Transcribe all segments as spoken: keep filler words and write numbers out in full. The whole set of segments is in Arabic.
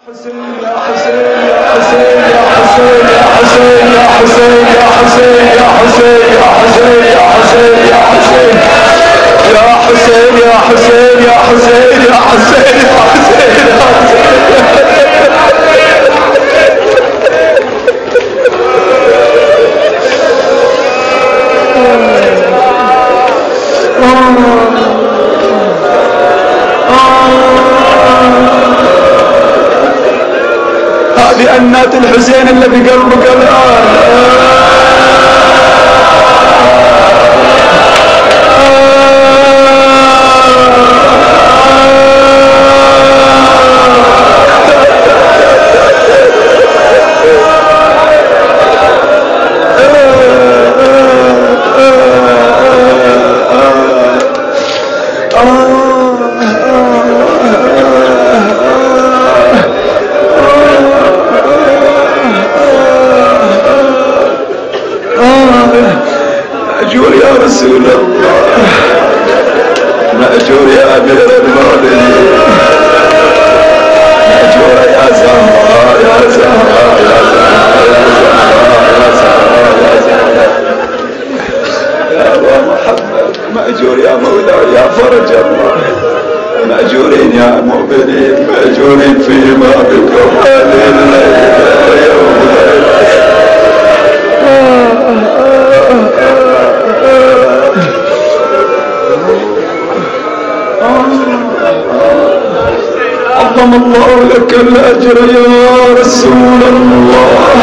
حسين يا حسين يا حسين يا حسين يا حسين يا حسين يا حسين يا حسين يا حسين يا حسين يا حسين يا حسين يا حسين يا حسين يا حسين يا حسين يا هذه أنات الحسين اللي في قلبك الآن. مأجور يا رسول الله، مأجور يا أمير المؤمنين، مأجور يا زهراء يا زهراء يا زهراء يا زهراء يا زهراء يا أبا محمد، مأجور يا مولاي يا فرج الله، مأجورين يا مؤمنين، مأجورين فيما بكم هذه الليلة ويوم الليلة. عظم الله لك الأجر يا رسول الله،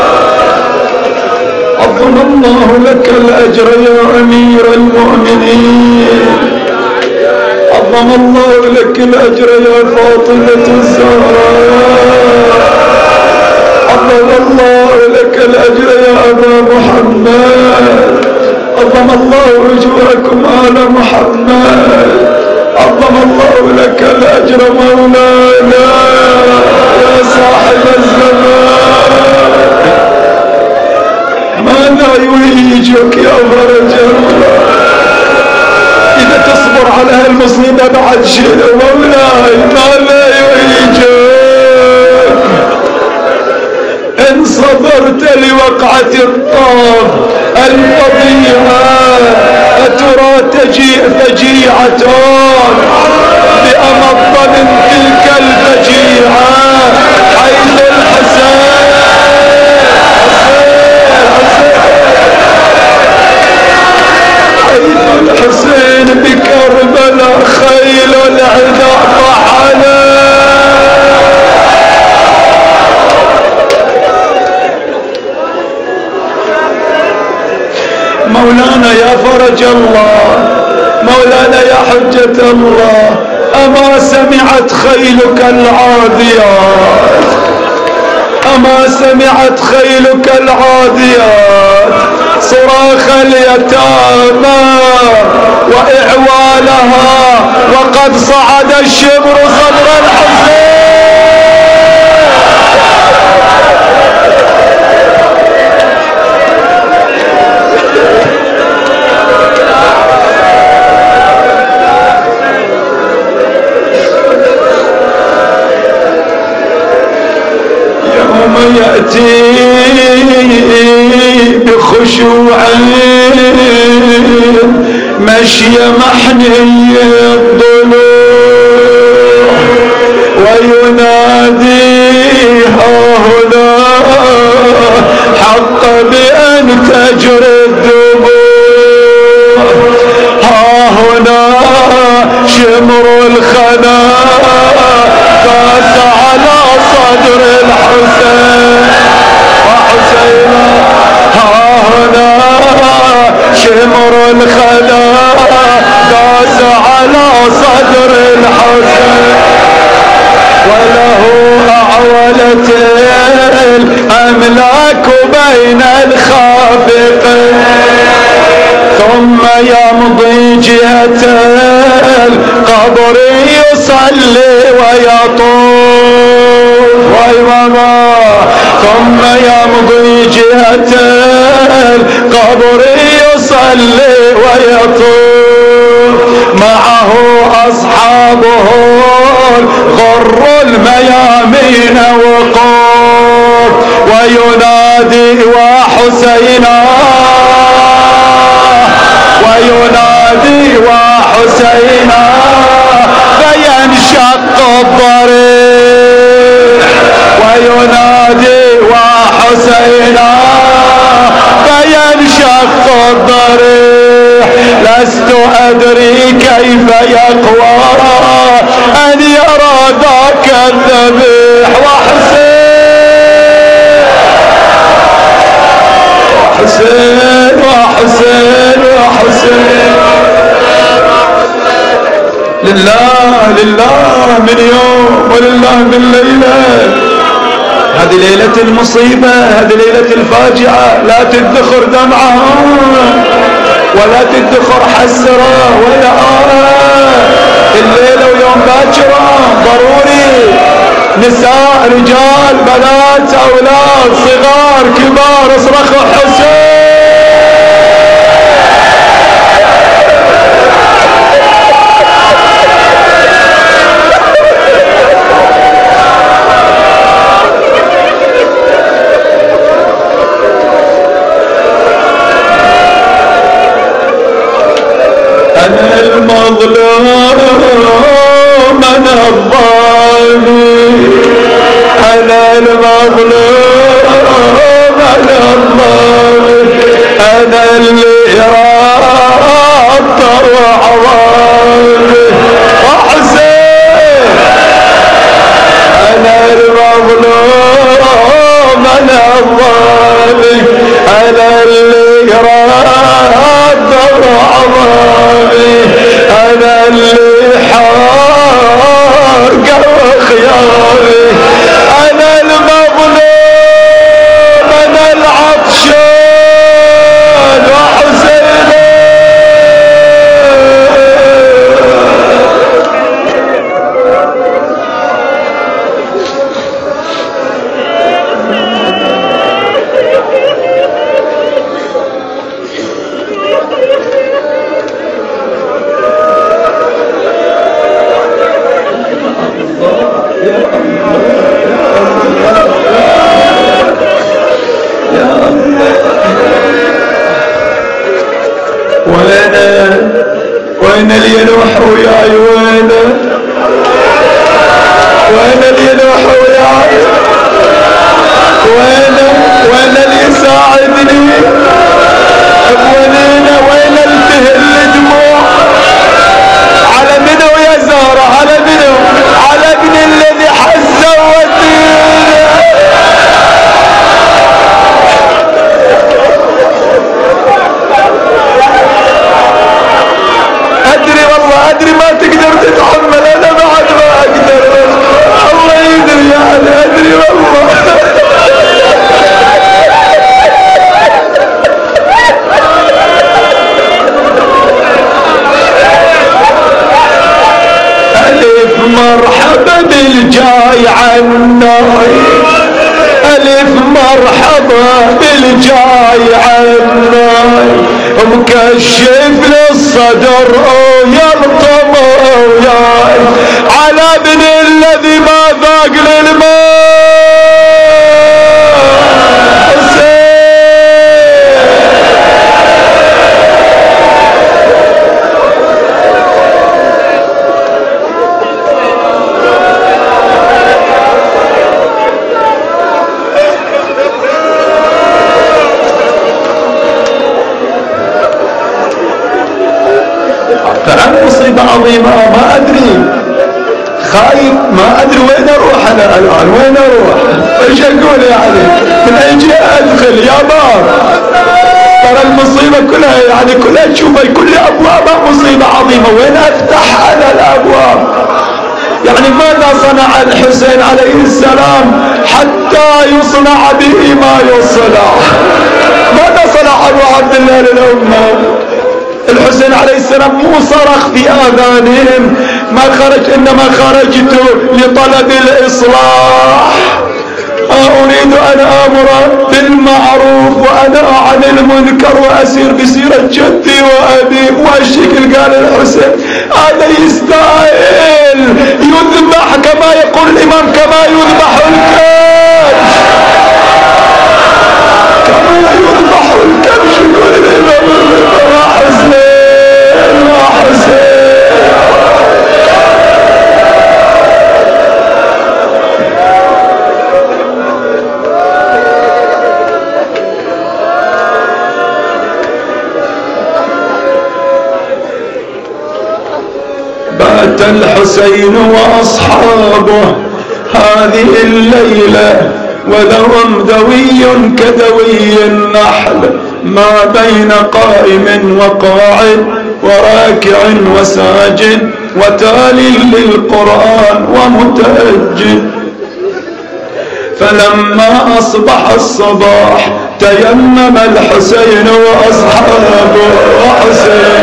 عظم الله لك الأجر يا أمير المؤمنين، عظم الله لك الأجر يا فاطمة الزهراء، عظم الله لك الأجر يا أبا محمد، عظم الله أجوركم آل محمد، عظم الله لك الأجر مولانا يا صاحب الزمان. ما لا يهيجك يا فرج الله، إذا تصبر على هالمصيبة بعد شنو مولاي؟ ما لا يهيجك إن صبرت لوقعة الطاف الفظيعة، أترى تجيء فجيعة بأمض من تلك الفجيعة حيث الحسين حيث الحسين بكربلاء خيل العدا طحنا. مولانا يا فرج الله، مولانا يا حجة الله، أما سمعت خيلك العاديات، أما سمعت خيلك العاديات صراخ اليتامى وإعوالها، وقد صعد الشبر صدر الحسين. يأتي بخشوع مشي محني الضلوع، وينادي ها هنا حق بأن تجري الدموع، ها هنا شمر الخنا قاس على صدر الحسين وحسين، ها هنا شمر الخنا قاس على صدر الحسين، وله أعولت الأملاك بين الخافقين، ثم يمضي جهة القبر يصلي ويطوف، ثم يمضي جهة القبر يصلي ويطوف، معه أصحابه الغر الميامين وينادي وحسينا وينادي وحسينا فينشق الضريح وينادي وحسينا فينشق الضريح لست أدري كيف يقوى أن يرى ذاك الذبيح وحسين وحسين وحسين وحسين لله لله من يوم ولله من ليلة. هذه ليلة المصيبة، هذه ليلة الفاجعة، لا تدخر دمعة ولا تدخر حسرة ولا آه. الليلة ويوم باكرة ضروري نساء رجال بنات أولاد صغار كبار اصرخوا حسين. أنا المظلوم أنا الظالم أنا المظلوم أنا الظالم أنا اللي راد وعوالي وحسين أنا المظلوم أنا الظالم أنا اللي راد وعوالي أنا اللي حارق وخيالي أنا المظلوم أنا العطشان وحسين. وين اللي يلوح وياي وينه وين اللي يلوح وياي وينه وين اللي يساعدني بولينا وين التهل دموع على منو يا زهرة على منو على ابن الذي حز ودينا أدري والله أدري ما تقدر تتحمل أنا بعد ما أقدر الله يدري يعني أدري والله ألف مرحبا بالجاي عنا ألف مرحبا بالجاي عنا مكشف للصدر ويلطم وياي على ابن الذي ما ذاق للماء فعن مصيبة عظيمة ما أدري خايف ما أدري وين أروح أنا الآن وين أروح إيش أقول يعني من أي جهة أدخل يا بار ترى المصيبة كلها يعني كلها تشوفها كل أبوابها مصيبة عظيمة وين أفتح أنا الأبواب يعني ماذا صنع الحسين عليه السلام حتى يصنع به ما يصنع ماذا صنع أبو عبد الله للأمة الحسين عليه السلام مو صرخ في آذانهم ما خرج إنما خرجت لطلب الإصلاح أريد أن أمر بالمعروف وأنهى عن المنكر وأسير بسيرة جدي وأبي والشكل قال الحسين هذا يستاهل يذبح كما يقول الإمام كما يذبح الكبش الحسين وأصحابه هذه الليلة وذوم دوي كدوي النحل ما بين قائم وقاعد وراكع وساجد وتال للقرآن ومتأجد. فلما أصبح الصباح تيمم الحسين وأصحابه وحسين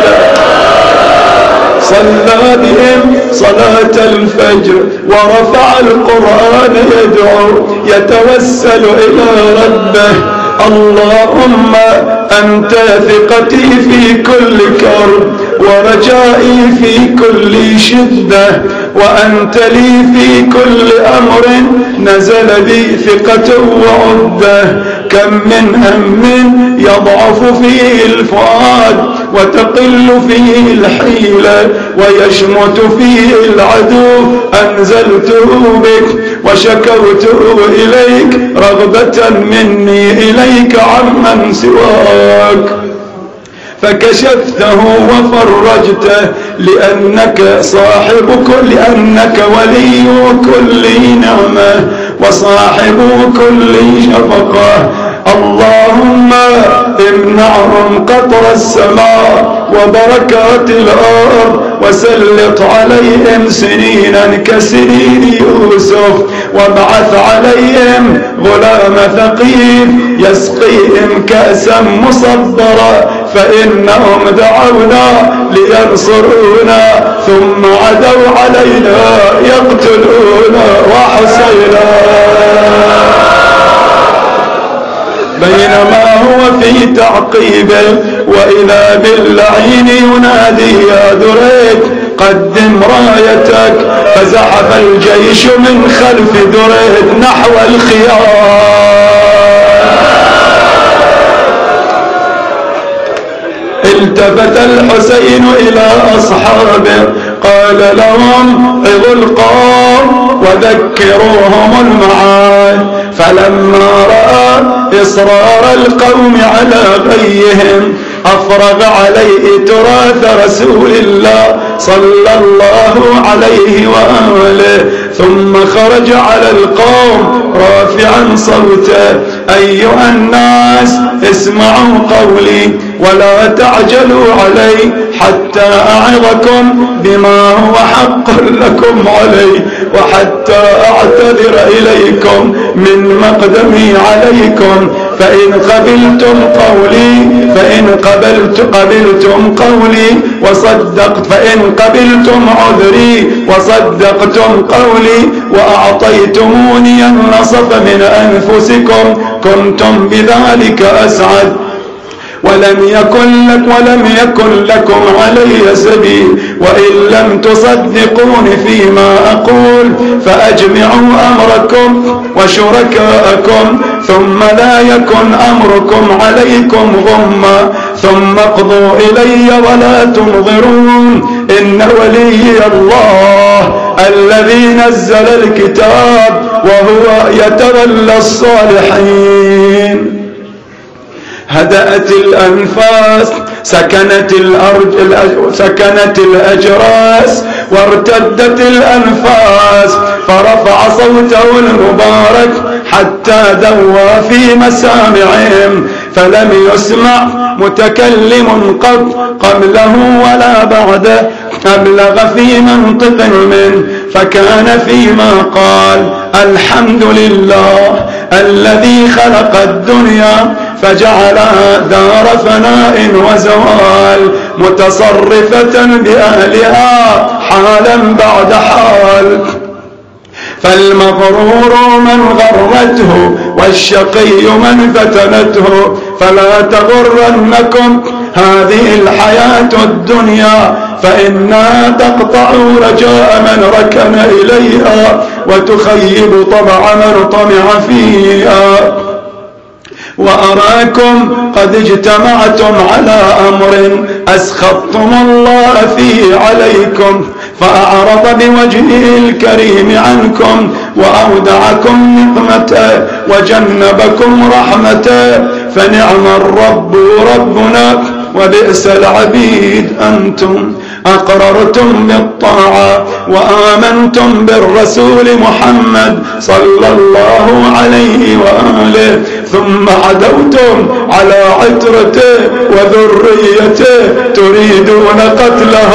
صلى بهم صلاة الفجر ورفع القرآن يدعو يتوسل إلى ربه. اللهم أنت ثقتي في كل كرب ورجائي في كل شدة وأنت لي في كل أمر نزل بي ثقة وعدة. كم من هم يضعف فيه الفؤاد وتقل فيه الحيلة ويشمت فيه العدو أنزلته بك وشكوته إليك رغبة مني إليك عمن سواك فكشفته وفرجته لأنك صاحب كل لأنك ولي كل نعمة وصاحب كل شفقة. اللهم امنعهم قطر السماء وبركات الأرض وسلط عليهم سنينا كسنين يوسف وابعث عليهم غلام ثقيف يسقيهم كأسا مصبرا فإنهم دعونا لينصرونا ثم عدوا علينا يقتلونا وحسينا. بينما هو في تعقيبه وإذا باللعين ينادي يا دريد قدم رايتك فزحف الجيش من خلف دريد نحو الخيام. التفت الحسين إلى أصحابه قال لهم عظوا القوم وذكروهم المعاد. فلما رأى إصرار القوم على غيهم أفرغ عليه تراث رسول الله صلى الله عليه وآله ثم خرج على القوم رافعا صوته أيها الناس اسمعوا قولي ولا تعجلوا علي حتى أعظكم بما هو حق لكم علي وحتى أعتذر إليكم من مقدمي عليكم. فإن قبلتم قولي فإن قبلت قبلتم قولي وصدقت فإن قبلتم عذري وصدقتم قولي وأعطيتموني النصف من أنفسكم كنتم بذلك أسعد. ولم يكن لك ولم يكن لكم علي سبيل وإن لم تصدقون فيما أقول فأجمعوا أمركم وشركاءكم ثم لا يكن أمركم عليكم غمّا ثم اقضوا إلي ولا تنظرون. إن ولي الله الذي نزل الكتاب وهو يتولى الصالحين. هدأت الأنفاس سكنت الأرض سكنت الأجراس وارتدت الأنفاس فرفع صوته المبارك حتى دوى في مسامعهم فلم يسمع متكلم قط قبله ولا بعده أبلغ في منطق منه فكان فيما قال الحمد لله الذي خلق الدنيا فجعلها دار فناء وزوال متصرفة بأهلها حالا بعد حال. فالمغرور من غرته والشقي من فتنته فلا تغرنكم هذه الحياة الدنيا فإنها تقطع رجاء من ركن إليها وتخيب طبع من طمع فيها. وأراكم قد اجتمعتم على أمر أسخطتم الله فيه عليكم فأعرض بوجهه الكريم عنكم وأودعكم نقمته وجنبكم رحمته فنعم الرب ربنا وبئس العبيد أنتم. أقررتم بالطاعة وآمنتم بالرسول محمد صلى الله عليه وآله، ثم عدوتم على عترته وذريته تريدون قتله،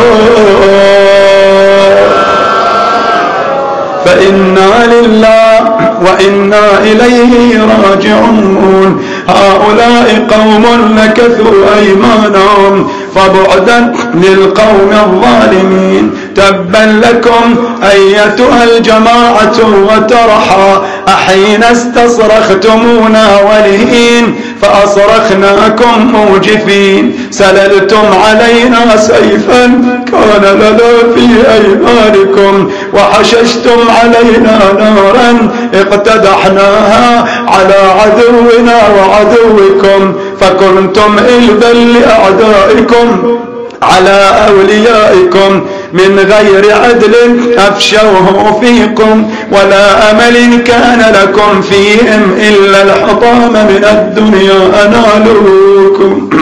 فإنا لله وإنا إليه راجعون. هؤلاء قوم نكثوا أيمانهم فبعدا للقوم الظالمين. تبا لكم أيتها الجماعة وترحى أحين استصرختمونا ولئين فأصرخناكم موجفين. سللتم علينا سيفا كان لنا في أيمانكم وحششتم علينا نارا اقتدحناها على عدونا وعدوكم فكنتم إلبا لأعدائكم على أوليائكم من غير عدل أفشوه فيكم ولا أمل كان لكم فيهم إلا الحطام من الدنيا أنالوكم.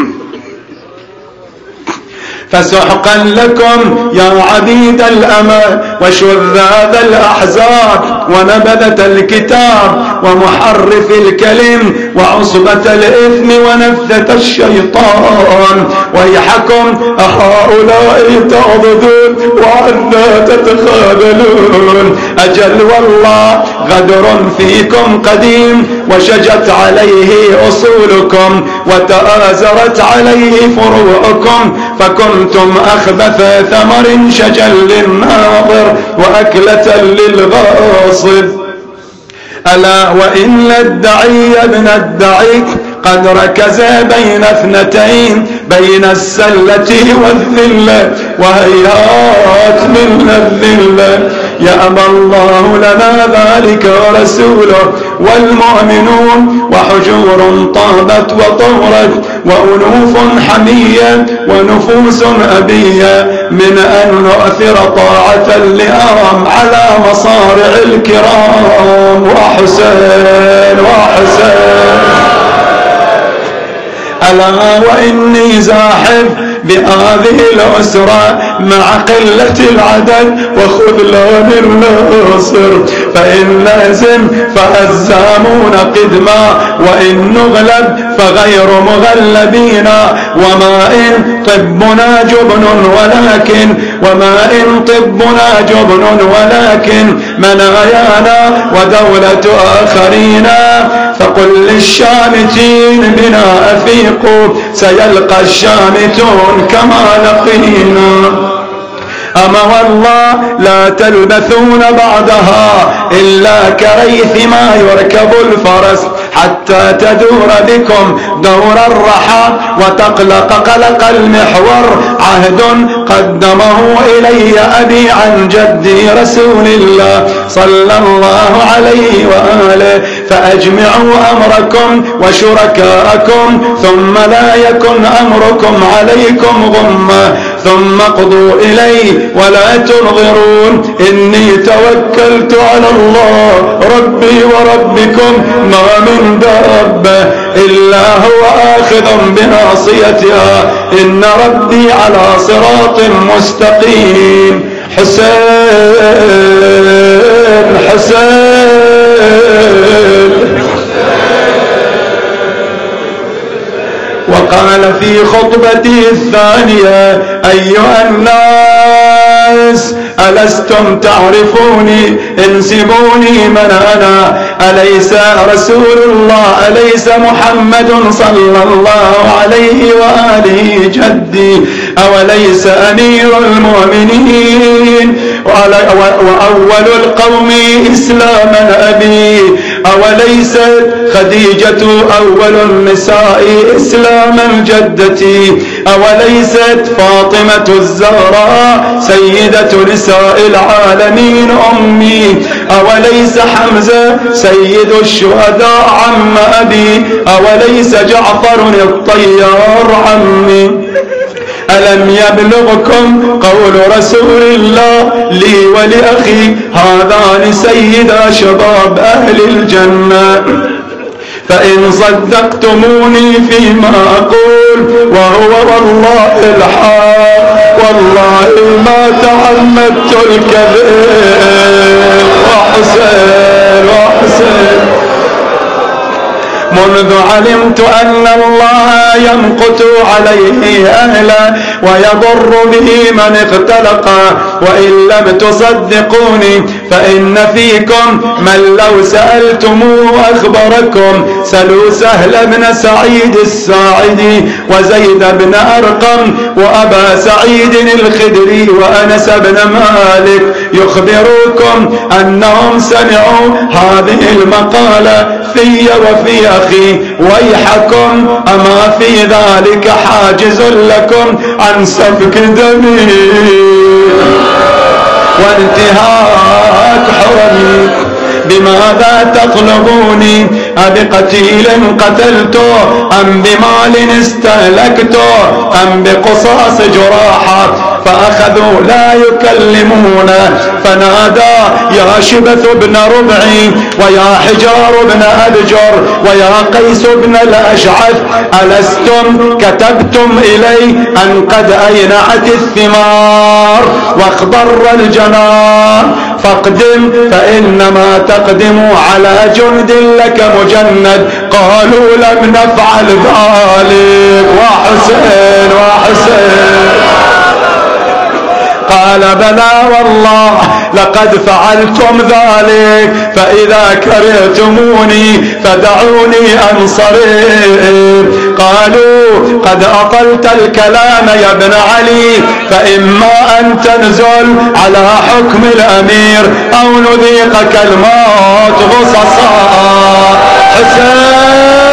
فسحقا لكم يا عبيد الأمل وشذاذ الأحزاب ونبذة الكتاب ومحرف الكلم وعصبة الإثم ونفثة الشيطان. ويحكم أهؤلاء تعضدون وعنا تتخاذلون. أجل والله غدر فيكم قديم وشجت عليه أصولكم وتآزرت عليه فروعكم فكنتم أخبث ثمر شجا للناظر وأكلة للغاصب. ألا وإن الدعي ابن الدعي قد ركز بين اثنتين بين السلة والذلة وهيهات من الذلة. يأبى الله لنا ذلك ورسوله والمؤمنون وحجور طابت وطهرت وأنوف حمية ونفوس أبية من أن نؤثر طاعة اللئام على مصارع الكرام. وحسين وحسين ألا وإني زاحف بهذه الأسرة مع قلة العدد وخذلان الناصر. فإن نهزم فهزامون قدما وإن نغلب فغير مغلبين. وما إن طبنا جبن ولكن وما إن طبنا جبن ولكن منايانا ودولة آخرين. فقل للشامتين بنا أفيقوا سيلقى الشامتون كما لقينا. أما والله لا تلبثون بعدها إلا كريث ما يركب الفرس حتى تدور بكم دور الرحى وتقلق قلق المحور. عهد قدمه إلي أبي عن جدي رسول الله صلى الله عليه وآله. فأجمعوا أمركم وشركاءكم ثم لا يكن أمركم عليكم غمة ثم اقضوا إلي ولا تنظرون. إني توكلت على الله ربي وربكم ما من دابة إلا هو آخذ بناصيتها إن ربي على صراط مستقيم. حسين حسين وقال في خطبتي الثانية أيها الناس ألستم تعرفوني انسبوني من أنا. أليس رسول الله أليس محمد صلى الله عليه وآله جدي أوليس أمير المؤمنين وأول القوم إسلاما أبي أوليست خديجة أول النساء إسلاما جدتي أوليست فاطمة الزهراء سيدة نساء العالمين أمي أوليس حمزة سيد الشهداء عم أبي أوليس جعفر الطيار عمي. ألم يبلغكم قول رسول الله لي ولأخي هذان سيدا شباب أهل الجنة فإن صدقتموني فيما أقول وهو والله الحق والله ما تعمدت الكذب. وحسين وحسين منذ علمت أن الله يمقت عليه أهلا ويضر به من اختلق، وإن لم تصدقوني فإن فيكم من لو سألتموه أخبركم. سلوا سهل بن سعيد الساعدي وزيد بن أرقم وأبا سعيد الخدري وأنس بن مالك يخبروكم أنهم سمعوا هذه المقالة في وفي أخي. ويحكم أما في ذلك حاجز لكم عن سفك دمي وانتهاك حرمي. بماذا تطلبوني؟ أبقتيل قتلته أم بمال استهلكته أم بقصاص جراحة؟ فأخذوا لا يكلمون. فنادى يا شبث بن ربعي ويا حجار بن أبجر ويا قيس بن الأشعث ألستم كتبتم إلي أن قد أينعت الثمار واخضر الجنان؟ فاقدم فإنما تقدم على جند لك مجند. قالوا لم نفعل ذلك. وحسين وحسين قال بلى والله لقد فعلتم ذلك، فإذا كرهتموني فدعوني أنصرف. قالوا قد أطلت الكلام يا ابن علي، فإما أن تنزل على حكم الأمير أو نذيقك الموت غصصا. حسين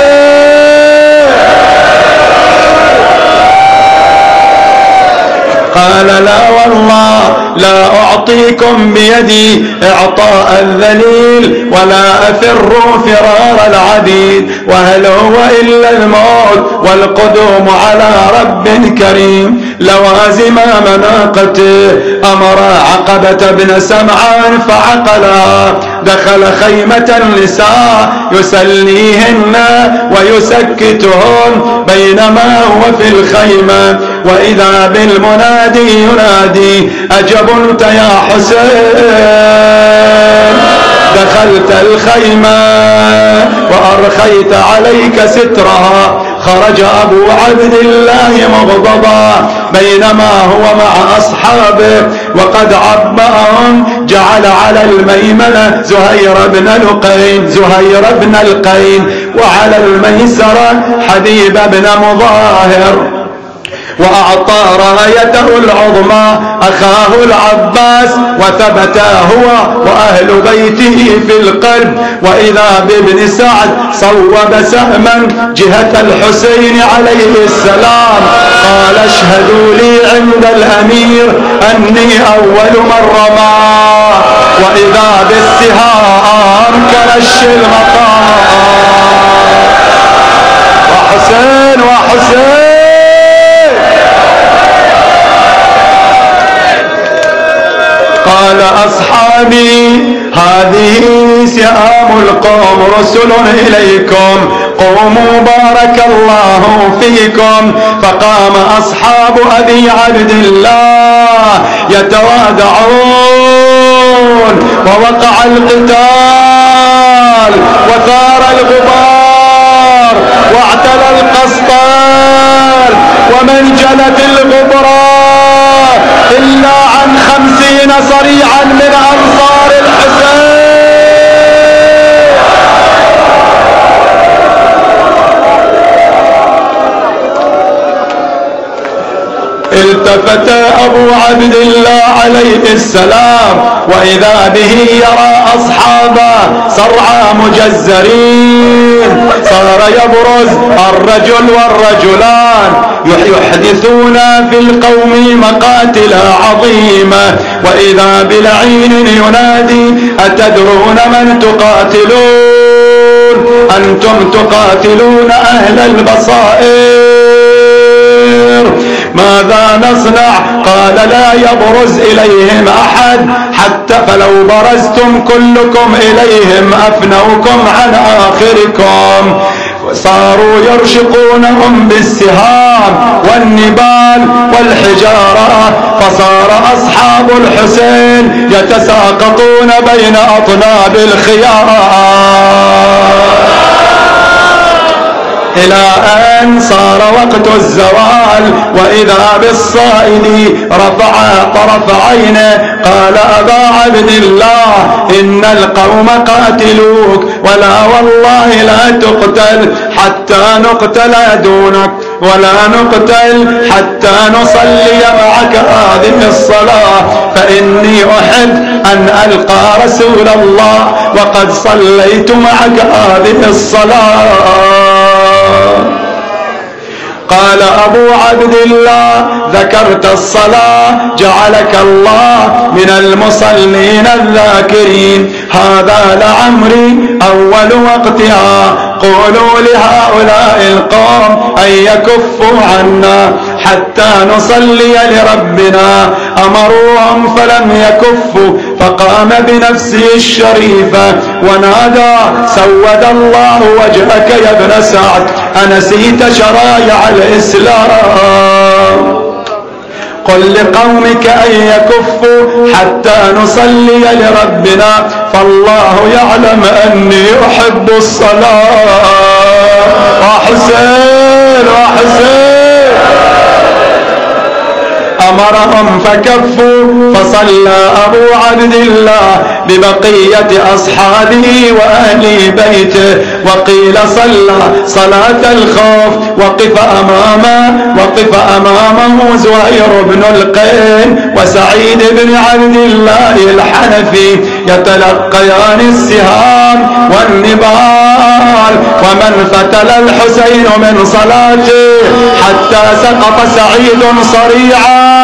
قال لا والله لا أعطيكم بيدي إعطاء الذليل ولا أفر فرار العبيد، وهل هو إلا الموت والقدوم على رب كريم. لوازم مناقته أمر عقبة بن سمعان فعقلا. دخل خيمة النساء يسليهن ويسكتهن بينما هو في الخيمة، وإذا بالمنادي ينادي أجبنت يا حسين. دخلت الخيمة وأرخيت عليك سترها. خرج أبو عبد الله مغضبا بينما هو مع أصحابه وقد عبأهم. جعل على الميمنة زهير بن القين زهير بن القين وعلى الميسرة حبيب بن مظاهر، وأعطى رايته العظمى أخاه العباس، وثبت هو وأهل بيته في القلب. وإذا بابن سعد صوب سهما جهة الحسين عليه السلام. قال اشهدوا لي عند الأمير أني أول من رمى، وإذا بالسهام كرش المطار. وحسين وحسين قال أصحابي هذه سهام القوم رسل إليكم، قوموا بارك الله فيكم. فقام أصحاب أبي عبد الله يتوادعون، ووقع القتال وثار الغبار واعتلى القسطال، ومن جلت الغبران إلا عن خمسين صريعا من أنصار الحسين. التفت أبو عبد الله عليه السلام وإذا به يرى أصحابه صرعى مجزرين. صار يبرز الرجل والرجلان يحدثون في القوم مقاتل عظيمة، وإذا بلعين ينادي أتدرون من تقاتلون؟ أنتم تقاتلون أهل البصائر. ماذا نصنع؟ قال لا يبرز إليهم أحد، حتى فلو برزتم كلكم إليهم أفنوكم عن آخركم. صاروا يرشقونهم بالسهام والنبال والحجارة، فصار أصحاب الحسين يتساقطون بين أطناب الخيام إلى أن صار وقت الزوال. وإذا بالصائد رفع طرف عينه قال أبا عبد الله إن القوم قاتلوك، ولا والله لا تقتل حتى نقتل دونك، ولا نقتل حتى نصلي معك هذه الصلاة، فإني أحب أن ألقى رسول الله وقد صليت معك هذه الصلاة. قال أبو عبد الله ذكرت الصلاة جعلك الله من المصلين الذاكرين، هذا لعمري أول وقتها، قولوا لهؤلاء القوم أن يكفوا عنا حتى نصلي لربنا. أمروهم فلم يكفوا، فقام بنفسه الشريفة ونادى سود الله وجهك يا ابن سعد أنسيت شرائع الإسلام؟ قل لقومك أن يكفوا حتى نصلي لربنا، فالله يعلم أني أحب الصلاة. وحسين وحسين أمرهم فكفوا، فصلى أبو عبد الله ببقية أصحابه وأهل بيته، وقيل صلى صلاة الخوف، وقف أمامه وقف أمامه زهير بن القين وسعيد بن عبد الله الحنفي يتلقيان السهام والنبال، ومن فتل الحسين من صلاته حتى سقط سعيد صريعا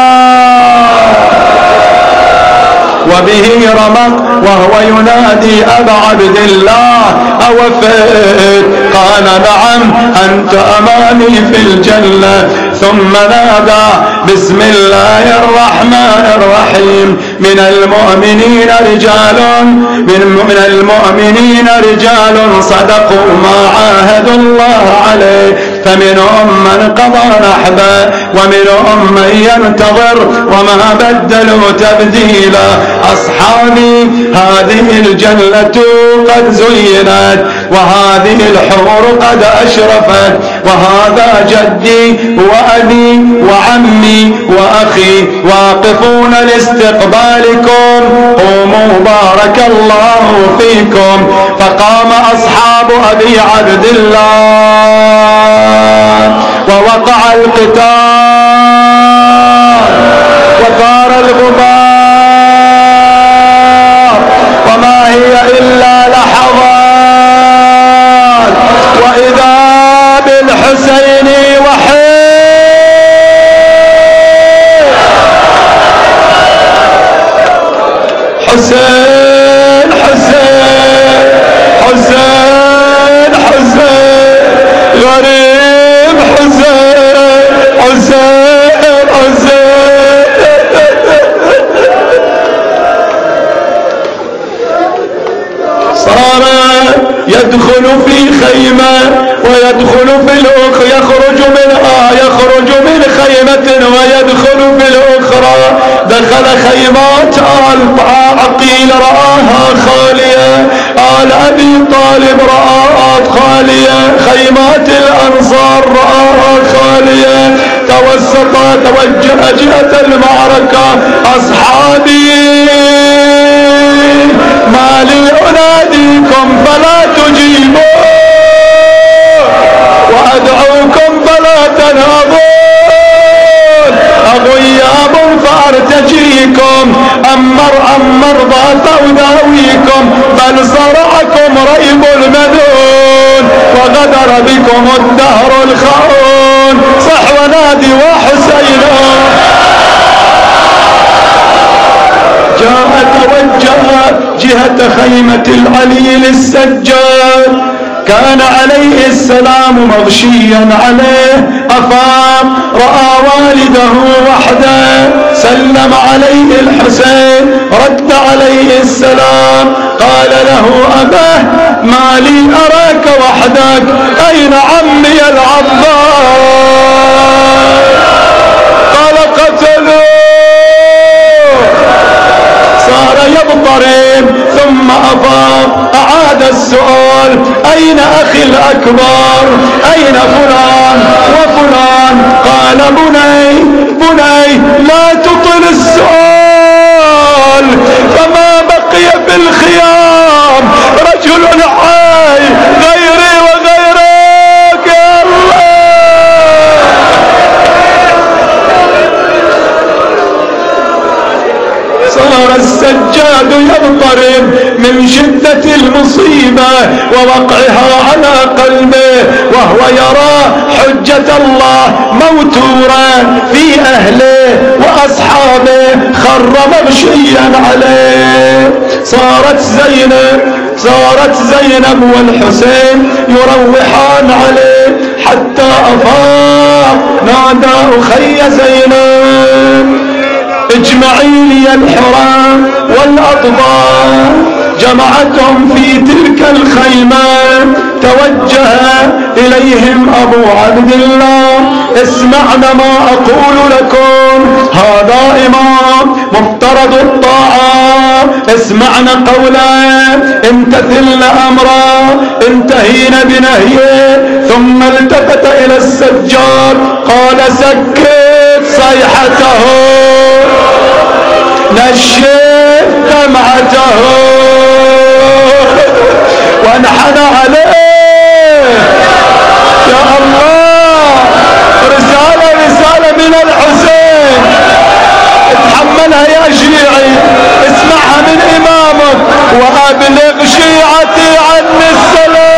وبه رمق وهو ينادي أبا عبد الله أوفيت؟ قال نعم أنت أمامي في الجنة. ثم نادى بسم الله الرحمن الرحيم من المؤمنين رجال من, من المؤمنين رجال صدقوا ما عاهدوا الله عليه، فمنهم من قضى نحبه ومنهم من ينتظر وما بدلوا تبديلا. أصحابي هذه الجنة قد زينت وهذه الحور قد أشرفت، وهذا جدي وأبي وعمي وأخي واقفون لاستقبالكم، قوموا بارك الله فيكم. فقام أصحاب أبي عبد الله ووقع القتال وثار الغبار، وما هي إلا لحظات وإذا بالحسين وحيد. حسين حسين حسين حسين غريب حسين حسين حسين. صار يدخل في خيمة ويدخل في الأخرى، يخرج منها يخرج من خيمة ويدخل في الأخرى. دخل خيمات آل عقيل رآها خالية، آل أبي طالب رآها خالية، خيمات الأنصار رآها خالية. توسط توجه جهة المعركة. أصحابي ما لي أناديكم فلا تجيبوا وأدعوكم فلا تنهضون، أغياب فأرتجيكم أمر أمر ضاف أداويكم، بل صرعكم ريب المذون وغدر بكم الدهر الخون. صح ونادي وحسين. جاء توجه جهة خيمة العليل السجاد، كان عليه السلام مغشيا عليه، أفاق رأى والده وحده، سلم عليه الحسين، رد عليه السلام، قال له أباه ما لي أراك وحدك، أين عمي العباس؟ قال قتلوه. صار يضطرب ثم أفاق، أعاد السؤال أين أخي الأكبر؟ أين فلان وفلان؟ قال بني بني لا تطل السؤال، فما بقي في الخيام رجل حي غيري وغيرك يا الله. صار السجاد يضطرب من شدة المصيبة ووقعها على قلبه، وهو يرى حجة الله موتورا في أهله وأصحابه، خر مغشيا عليه. صارت زينب صارت زينب والحسين يروحان عليه حتى أفاق، نادى أخي زينب اجمعي لي الحرام والأطباء. جمعتهم في تلك الخيمة، توجه إليهم أبو عبد الله، اسمعنا ما أقول لكم، هذا إمام مفترض الطاعة، اسمعنا قوله، امتثلن أمره، انتهينا بنهيه. ثم التفت إلى السجاد قال سكت صيحته، نشف دمعته، وانحنى عليه. يا الله، رسالة رسالة من الحسين، اتحملها يا شيعي، اسمعها من إمامك، وأبلغ شيعتي عني السلام.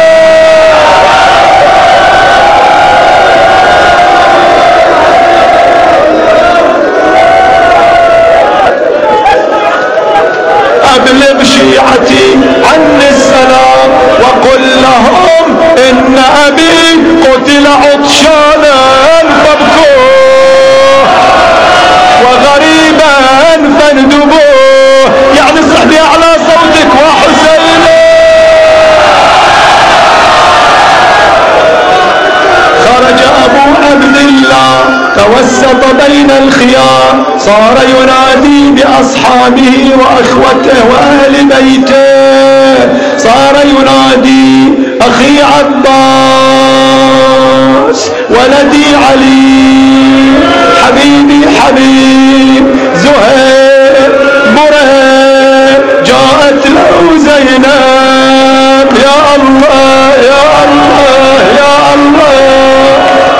أبلغ شيعتي عني السلام، وقل لهم إن أبي قتل عطشانا فابكوه، وغريبا فاندبوه. يعني اصرح بأعلى صوتك وحسين. خرج أبو عبد الله توسط بين الخيام، صار ينادي بأصحابه وأخوته وأهل بيته، صار ينادي أخي عباس، ولدي علي، حبيبي حبيب، زهير، برهير. جاءت له زينب، يا الله يا الله يا الله،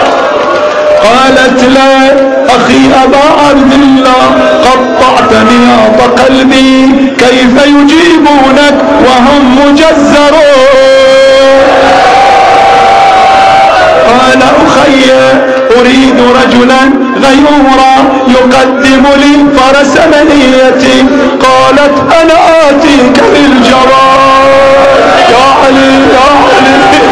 قالت له أخي أبا عبد الله قطعت نياط قلبي، كيف يجيبونك وهم مجزرون؟ قال أخي أريد رجلا غيورا يقدم لي فرس منيتي. قالت أنا آتيك بالجواد. يا علي يا علي،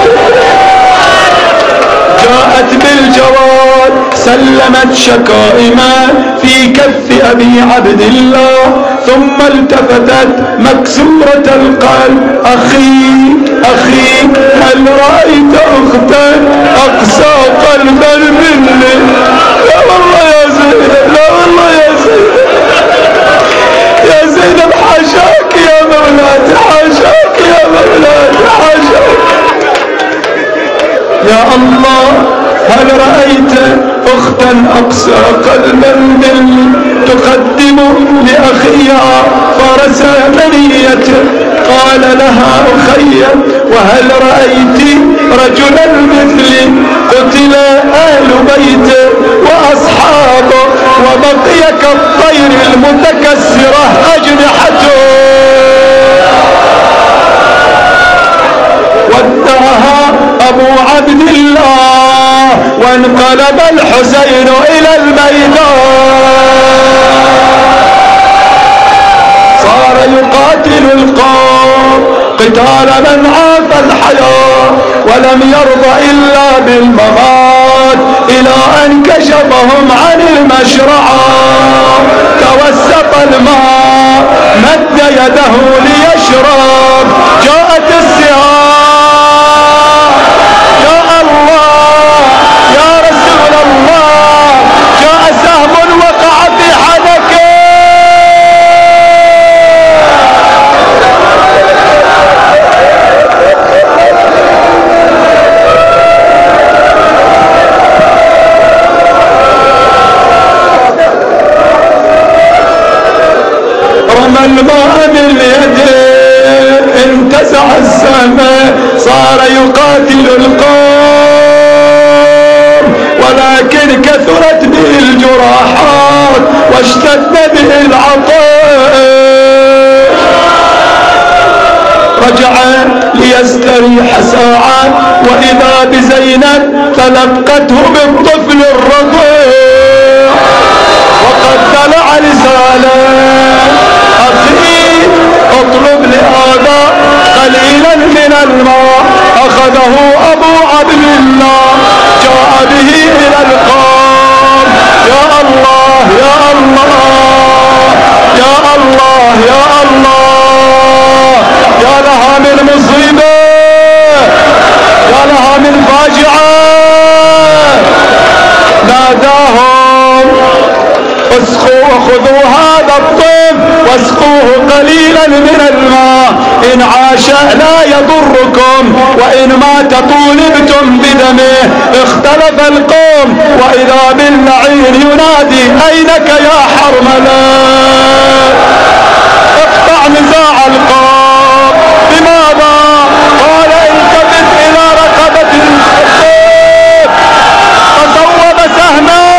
جاءت بالجواد، سلمت شكائما في كف أبي عبد الله، ثم التفتت مكسورة القلب، أخي أخي هل رأيت أختا أقسى قلبا مني؟ لا والله يا زينب، لا والله يا زينب، يا زينب حاشاك يا مولاتي، حاشاك يا مولاتي، حاشاك يا الله. هل رأيت أختا أقسى قلبا مني تقدم لأخيها فرس منيته؟ قال لها أخي وهل رأيت رجلا مثلي قتل أهل بيته وأصحابه وبقي كالطير المتكسرة أجنحته؟ ودعها أبو عبد الله وانقلب الحسين إلى الميدان. صار يقاتل القوم قتال من عاف الحياة، ولم يرض إلا بالممات إلى أن كشفهم عن المشرعة. توسط الماء مد يده ليشرب، جاءت السهام يا الله يا رسول الله، جاء سهم وقع في حنكه. رمى الماء باليد انتزع السهم، صار يقاتل القوم، ولكن كثرت به الجراحات واشتد به العطش. رجع ليستريح ساعة وإذا بزينب تلقته بالطفل الرضيع وقد دلع رسالة: أخي اطلب لهذا قليلا من الماء. أخذه أبو عبد الله جاء به إلى القوم. يا الله يا الله يا الله يا الله، يا لها من مصيبة، يا لها من فاجعة. ناداهم: اسقوا وخذوا هذا الطفل واسقوه قليلا من الماء، إن عاش لا يضركم وإن مات طولبتم بدمه. اختلف القوم وإذا باللعين ينادي: أينك يا حرملة؟ اقطع نزاع القوم. بماذا؟ قال: التفت إلى رقبة الخطيب فصوب سهما.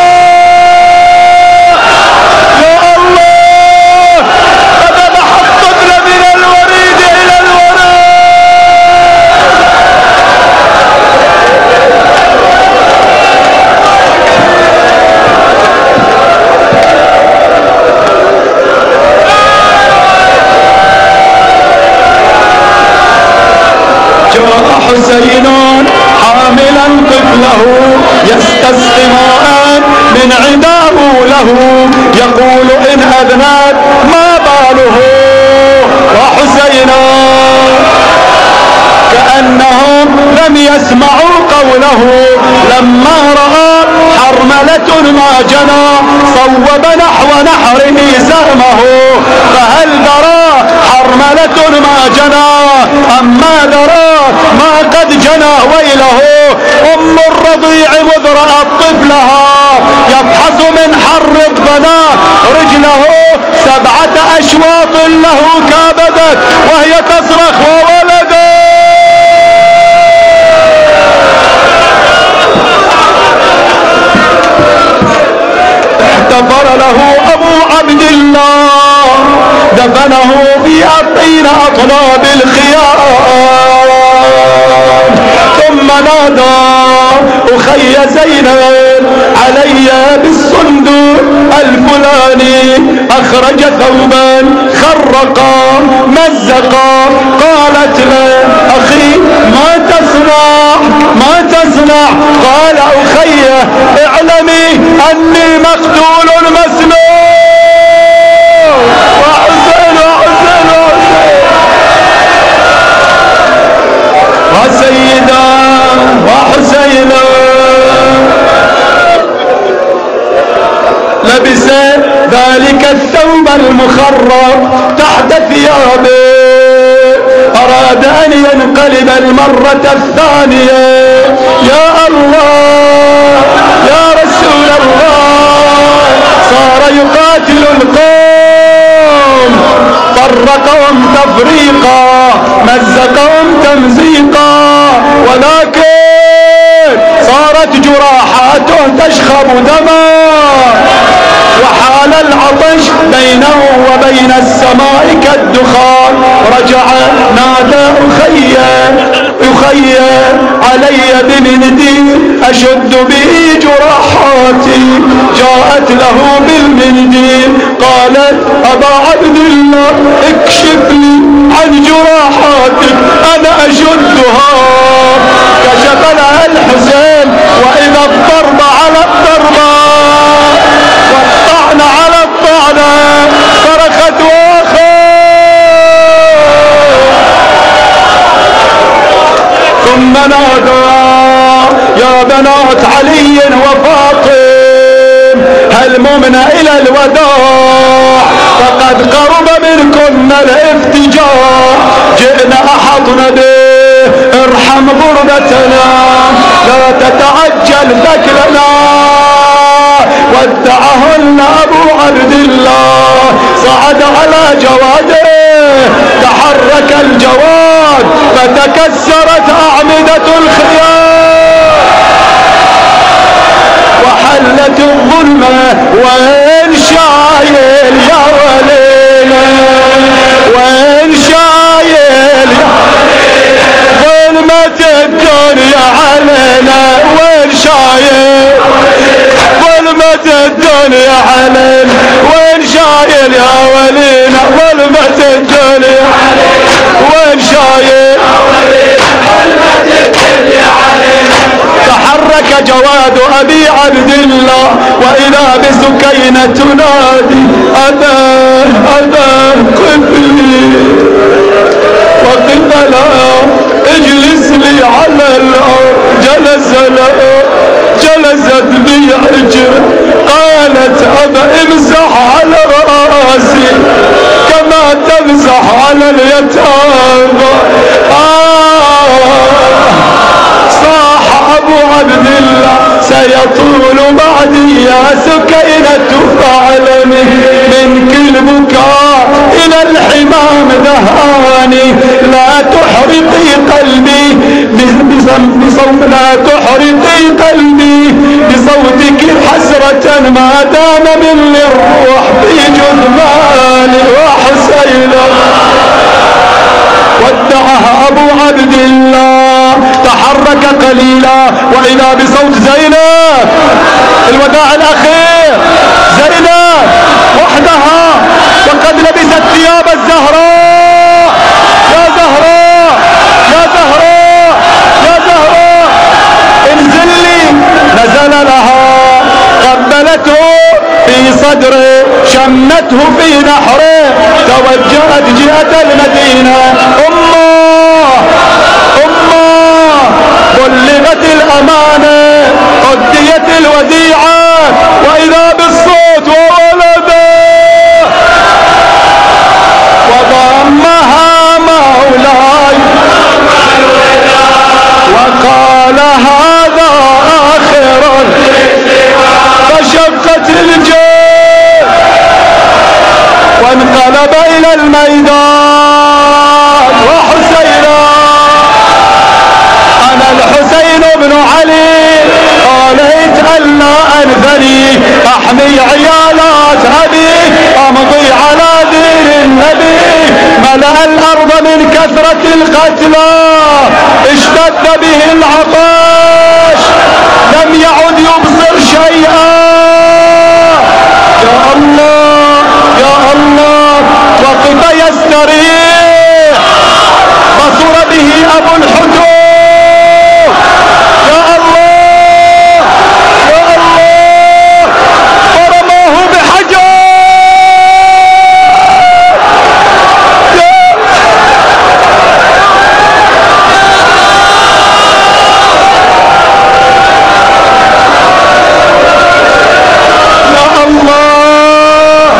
حسين حاملا طفله يستسقي ماء من عداه له، يقول: إن أذنب ما باله. وحسينا كأنهم لم يسمعوا قوله لما رأى حرملة ما جنى صوب نحو نحره سهمه. فهل درى حرملة ما جنى أما درى ما قد جنى ويله؟ أم الرضيع مذ رأت طفلها يفحص من حر الضنا رجله، سبعة أشواط له كابدت وهي تصرخ وولده. احتفر له أبو عبد الله دفنه في أطين أطناب الخيام، ثم نادى: أخي زينب علي بالصندوق الفلاني. أخرج ثوبا خرقا مزقا. قالت له: أخي ما تصنع ما تصنع؟ قال: أخي اعلمي أني مقتول مسلوم. وحسين وحسين وحسين وسيدا وحسينا. لبس ذلك الثوب المخرق تحت ثيابه، أراد أن ينقلب المرة الثانية. يا الله يا رسول الله، صار يقاتل القوم، فرقهم تفريقا مزقهم تمزيقا، ولكن صارت جراحاته تشخب دما، وحال العطش بينه وبين السماء كالدخان. رجع نادى: أخي أخي علي بمنديل أشد به جراحاتي. جاءت له بالمنديل قالت: أبا عبد الله اكشف لي عن جراحاتك أنا أشدها. ثم نادى يا بنات علي وفاطم هلممنا إلى الوداع فقد قرب منكن الافتجاع جئنا أحطنا به ارحم غربتنا لا تتعجل ذكرنا. ودعهن أبو عبد الله صعد على جواده تحرك الجواد فتكسرت أعمدة الخيام وحلت الظلمة وين شايل يا ولينا وين شايل ظلمة الدنيا علينا وين شايل ظلمة الدنيا علينا وين شايل يا ولينا ظلمة الدنيا وين شايل تحرك جواد أبي عبد الله وإذا بسكينة تنادي أبا أبا قبلي وقف لا اجلس لي على الأرض جلس لا جلست بي عجر قالت أبا امسح على رأسي كما تمسح على اليتامى. آه صاح أبو عبد الله سيطول بعدي يا سكينة فاعلمي من كل بكاء إلى الحمام دهاني لا تحرقي قلبي بصوت لا تحرقي قلبي بصوتك حسرة ما دام من الروح في جثماني وحسينا. ودعها أبو عبد الله تحرك قليلا وإذا بصوت زينب الوداع الأخير زينب وحدها وقد لبست ثياب الزهراء. يا زهراء يا زهراء يا زهراء انزلي نزل لها قبلته في صدره شمته في نحره توجهت جهة المدينة. أمه أمه بلغت الأمانة أديت الوديعة وإذا بالصوت وولده وضمها مولاي وقال هذا آخر فشقت الجيش وانقلب إلى الميدان. وحسينا أنا الحسين بن علي قاليت ألا أنثني أحمي عيالات أبي أمضي على دين النبي. ملأ الأرض من كثرة القتلى اشتد به العطش لم يعد يبصر شيئا. يا الله يا الله وقف يستريح بصر به أبو الحدود. يا الله يا الله فرماه بحجر. يا الله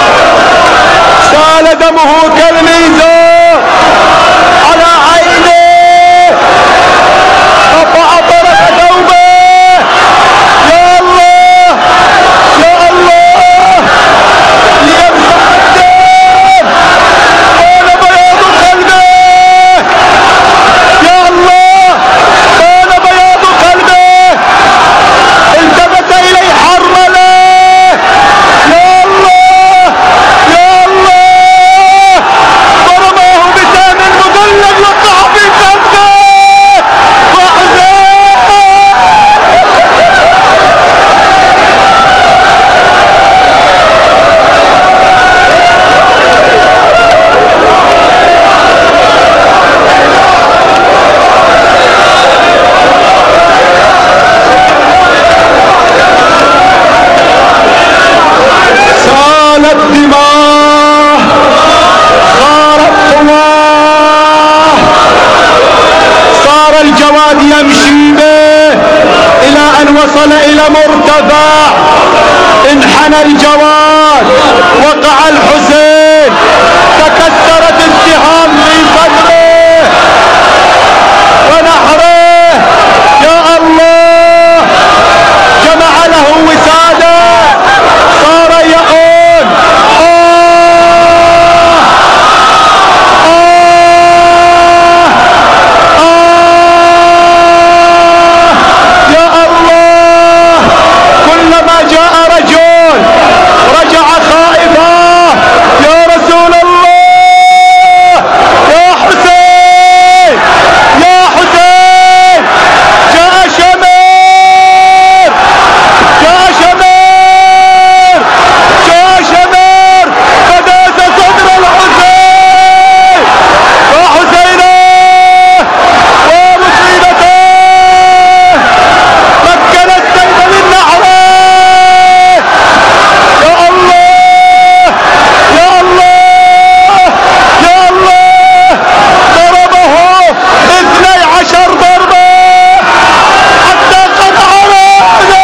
سال دمه كالميزان على عينه رفع طرف ثوبه. يا الله يا الله ليمسح الدم قال بياض قلبه. يا الله قال بياض قلبه التفت إليه حرمله. يا الله يا الله يمشي به إلى أن وصل إلى مرتفع، انحنى الجواد، وقع الحسين، تكسرت السهام في صدره ونحره. يا الله، جمع له وسادة، صار يقول آه آه آه يا الله. كلما جاء رجل رجع خائفا. يا رسول الله، يا حسين، يا حسين، جاء شمر، جاء شمر، جاء شمر، فداس صدر الحسين وحسينه ومصيبته، مكن السيف من نحره. يا الله، يا الله، يا الله، ضربه اثني عشر ضربة حتى قطع رأسه.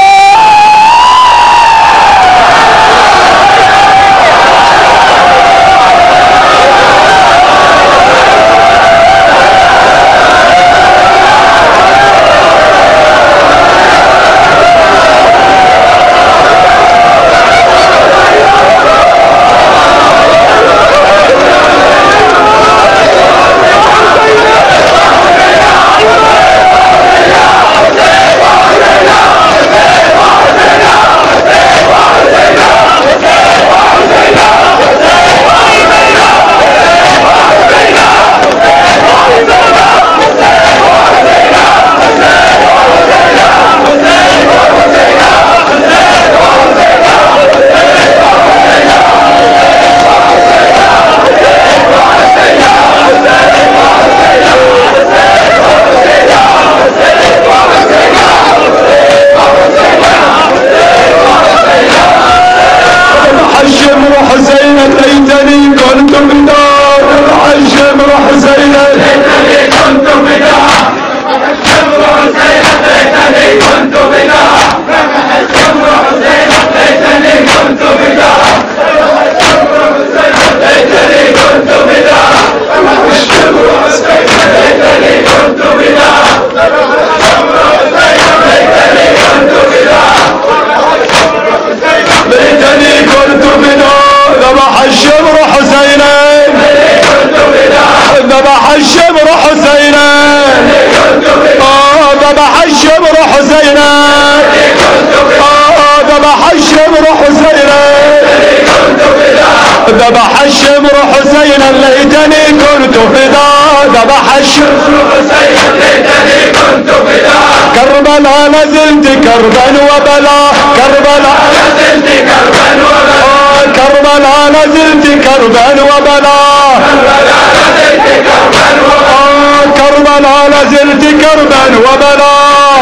الشمر حسين ليتني كنت بدار، الشمر حسين ليتني كنت بدار، الشمر حسين ليتني كنت بدار، الشمر حسين ليتني كنت بدار، الشمر حسين ليتني كنت بدار، الشمر حسين ليتني كنت بدار، الشمر حسين ليتني كنت بدار، ليتني كنت بدار. ذبح الشمر حسينا، ذبح الشمر حسينا، آه ذبح الشمر حسينا، آه ذبح الشمر حسينا، ذبح الشمر حسينا ليتني كنت فداه، ذبح الشمر حسينا ليتني كنت فداه. كربلاء لازلت كربا وبلا، كربلاء لازلت كربا وبلا، كربلاء لازلت كربا وبلا، كربلاء لازلت كربا وبلا،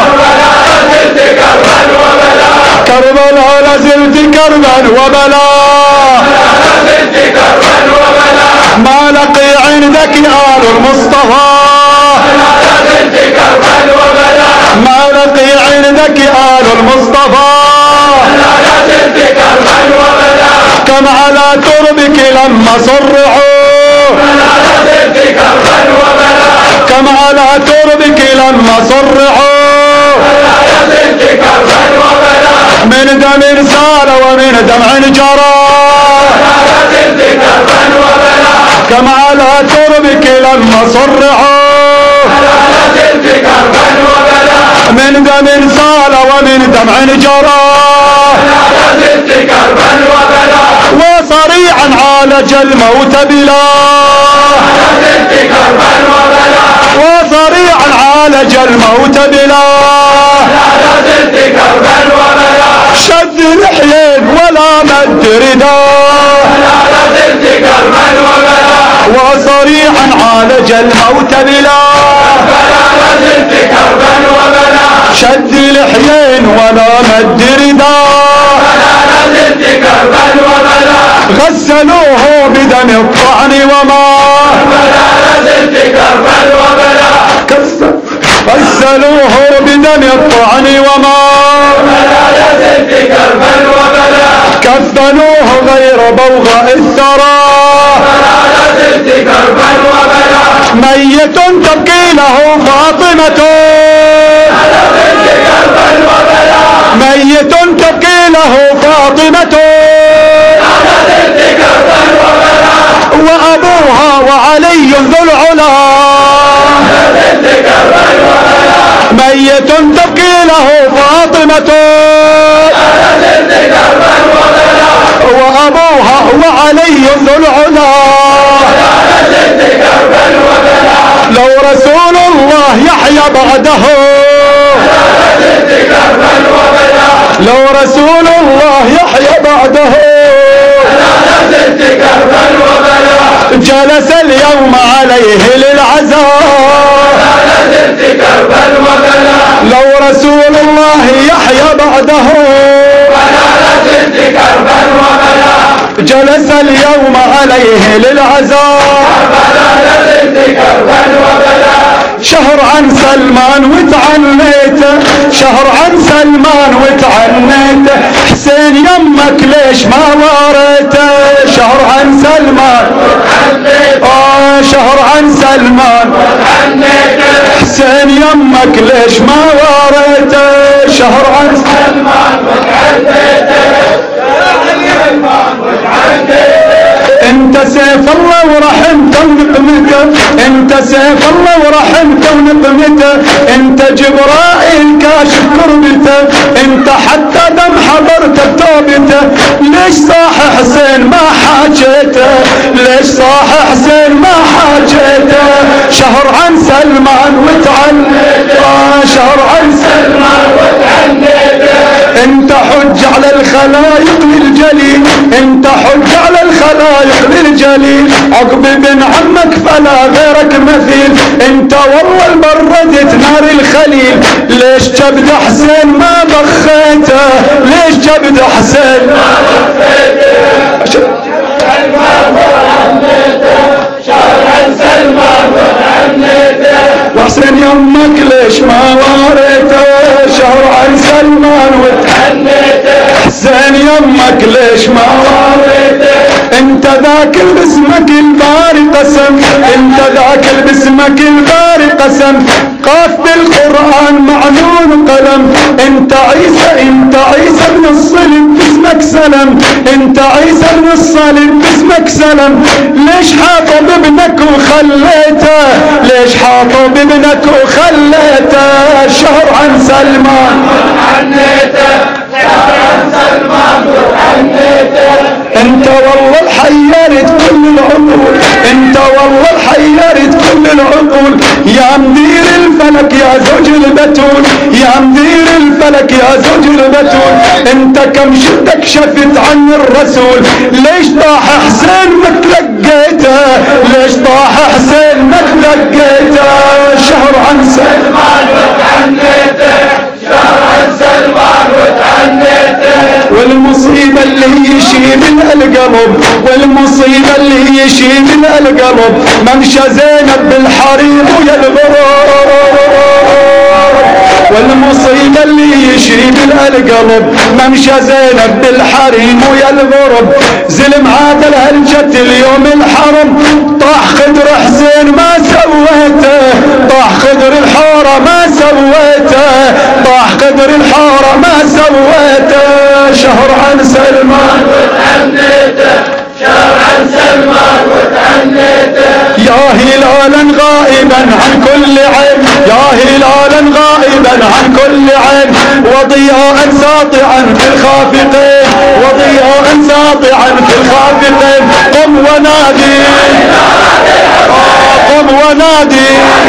كربلاء لازلت كربا وبلا، ما لقي عندك آل المصطفى، ما لقي عندك آل المصطفى، كم على تربك لما صرعوا، كم على تربك لما صرعوا، من دم سال ومن دمع جرى، كم على تربك لما صرعوا، من دم سال ومن دمع جرى، وصريعا عالج الموت بلا، وصريعا عالج الموت بلا، شد لحيين ولا مد رداه، وصريعا عالج الموت بلا، شد لحيين ولا مد رداه، غسلوه بدم الطعن وما، غسلوه بين الطعن وما كفنوه غير بوغاء الثرى ميت تبكي له فاطمة ميت تبكي له فاطمة وأبوها وعلي ذو العلا ميت تبكي له فاطمة وأبوها وعلي ذو العلا لو رسول الله يحيى بعده لو رسول الله يحيى بعده جلس اليوم عليه للعزاء لو رسول الله يحيى بعده جلس اليوم عليه للعزاء شهر عن سلمان وتعنيته شهر عن سلمان وتعنيته حسين يمك ليش ما واريته شهر عن سلمان آه شهر عن سلمان حسين يمك ليش ما واريته شهر عن سلمان انت سيف الله ورحمته ونقمته انت سيف الله ورحمته ونقمته انت جبرائيل كاشف كربته انت حتى دم حضرت بتوبته ليش صاح حسين ما حاجيته ليش صاح حسين ما حاجيته شهر عن سلمان وتعنيته شهر عن سلمان وتعنيته انت حج على الخلايق للجليل انت حج على الخلايق للجليل عقب بن عمك فلا غيرك مثيل انت والله البردت نار الخليل ليش جبد حسين ما بخيته ليش جبد حسين ما بخيته شهر عن سلمان وتعنيته وحسين يمك ليش ما واريته شهر عن سلمان وتعنيته حسين يمك ليش ما واريته انت ذاك باسمك الباري قسم انت ذاك باسمك الباري قسم قاف بالقرآن معنون قلم انت عيسى انت عيسى بن الصلب باسمك سلم انت عيسى بن الصلب باسمك سلم ليش حاطب ابنك وخليته ليش حاطب ابنك وخليته شهر عن سلمان وتعنيته شهر عن سلمان وتعنيته انت والله الحيرت كل العقول انت والله الحيرت كل العقول يا مدير الفلك يا زوج البتول يا مدير الفلك يا زوج البتول انت كم شدك شفت عن الرسول ليش طاح حسين ما تلقيته ليش طاح حسين ما تلقيته شهر عن سلمان وتعنيته شهر عن سلمان وتعنيته والمصيبة اللي هي يشيل القلب والمصيبة اللي هي يشيل القلب ممشى زينب بالحريم ويا الغرور والمصيبة اللي يشيل القلب ممشى زينب بالحريم ويا الغرب زلم عادل هلجت اليوم الحرم طاح خدر حسين ما سويته طاح خدر الحورة ما سويته طاح خدر الحورة ما سويته شهر عن سلمان وتعنيته شهر عن سلمان وتعنيته يا هلالا غائبا عن كل عين يا هلالا غائبا عن كل عين وضياء ساطعا في الخافقين وضياء ساطعا في الخافقين قم ونادي قم ونادي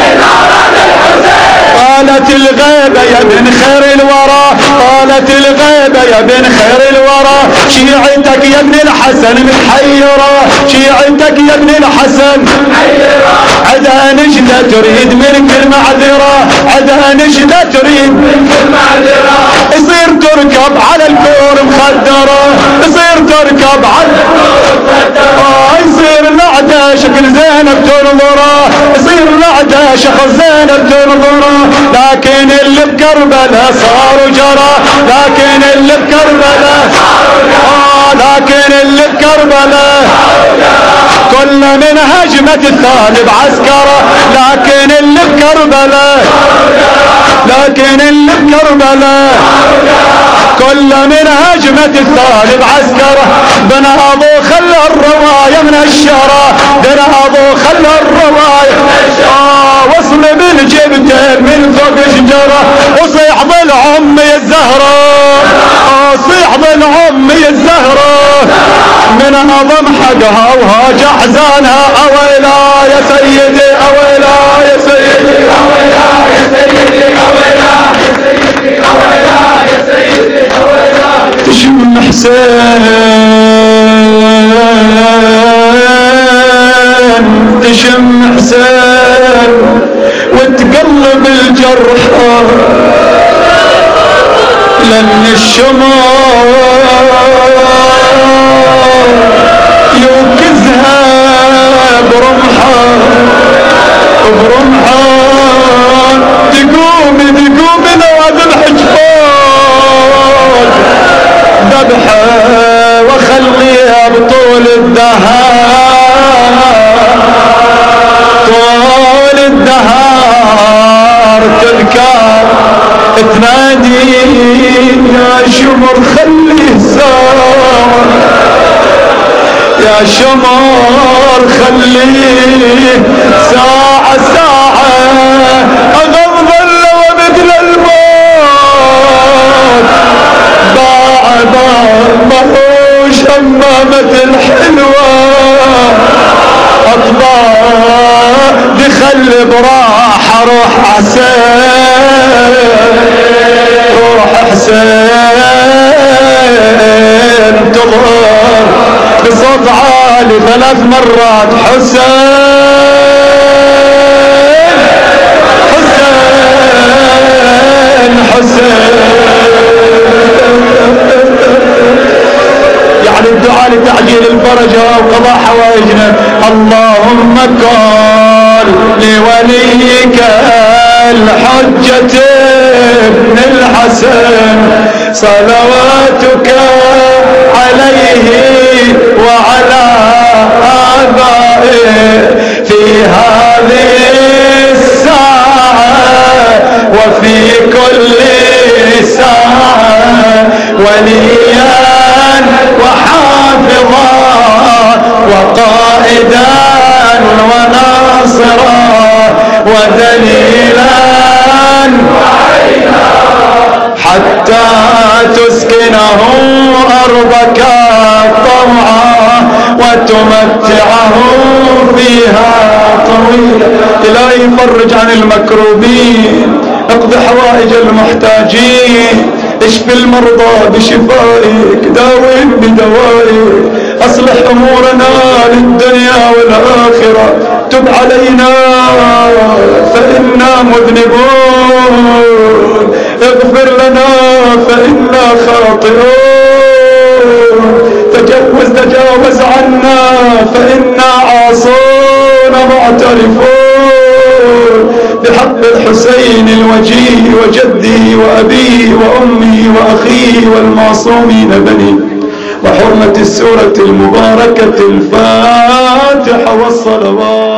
قالت الغيبة يا ابن خير الورى قالت الغيبة يا ابن خير الورى شيعتك يا ابن الحسن متحيرة شيعتك يا ابن الحسن متحيرة عدها نجدة تريد منك المعذرة عدها نجدة تريد منك المعذرة يصير تركب على الكور مخدرة يصير تركب على الكور مخدرة يصير لعدة شكل زينب تنظره يصير لعدة شخص زينب تنظره لكن اللي بكربلاء صار وجرى، لكن اللي بكربلاء آه لكن اللي بكربلاء كل من هجمة الثالب عسكرة، لكن اللي بكربلاء لكن اللي بكربلاء كل من هجمة الثالب عسكرة. بن ابو خلى الرواية من الشرى، بن ابو خلى الرواية آه وصل بالجبتين من فوق شجرة، وصيح بالعمي الزهراء آه صيح بالعمي الزهراء من اعظم حقها وهاج احزانها. اويلا يا سيدي اويلا يا سيدي اويلا يا سيدي اويلا يا سيدي اويلا يا سيدي اويلا. تشم حسين تشم حسين وتقلب الجرحى لأن الشمال يوكزها برمحة برمحة تقوم تقوم نواد الحجفان ذبحة وخليها بطول الدهار طول الدهار تذكر تنادي يا شمر خليه ساعة يا شمر خليه ساعة ساعة أغض ومثل الموت باع باع مهوش أمامة الحلوة أطباع دخل براحة روح حسين روح حسين تظهر بصوت عالي ثلاث مرات حسين حسين حسين. يعني الدعاء لتعجيل الفرج وقضاء حوائجنا. اللهم قال لوليك الحجة ابن الحسن صلواتك عليه وعلى آبائه في هذه الساعة وفي كل ساعة وليا وحافظا وقائدا وناصرا ودليلا حتى تسكنه أرضك طوعا وتمتعه فيها طويلا. إلهي فرج عن المكروبين، اقض حوائج المحتاجين، اشف المرضى بشفائك، داوهم بدوائك، اصلح امورنا للدنيا والاخره، تب علينا فانا مذنبون، اغفر لنا فانا خاطئون، تجوز تجاوز عنا فانا عاصون معترفون، بحق الحسين الوجيه وجده وأبيه وأمه وأخيه والمعصومين بنيه، وحرمة السورة المباركة الفاتحة والصلوات.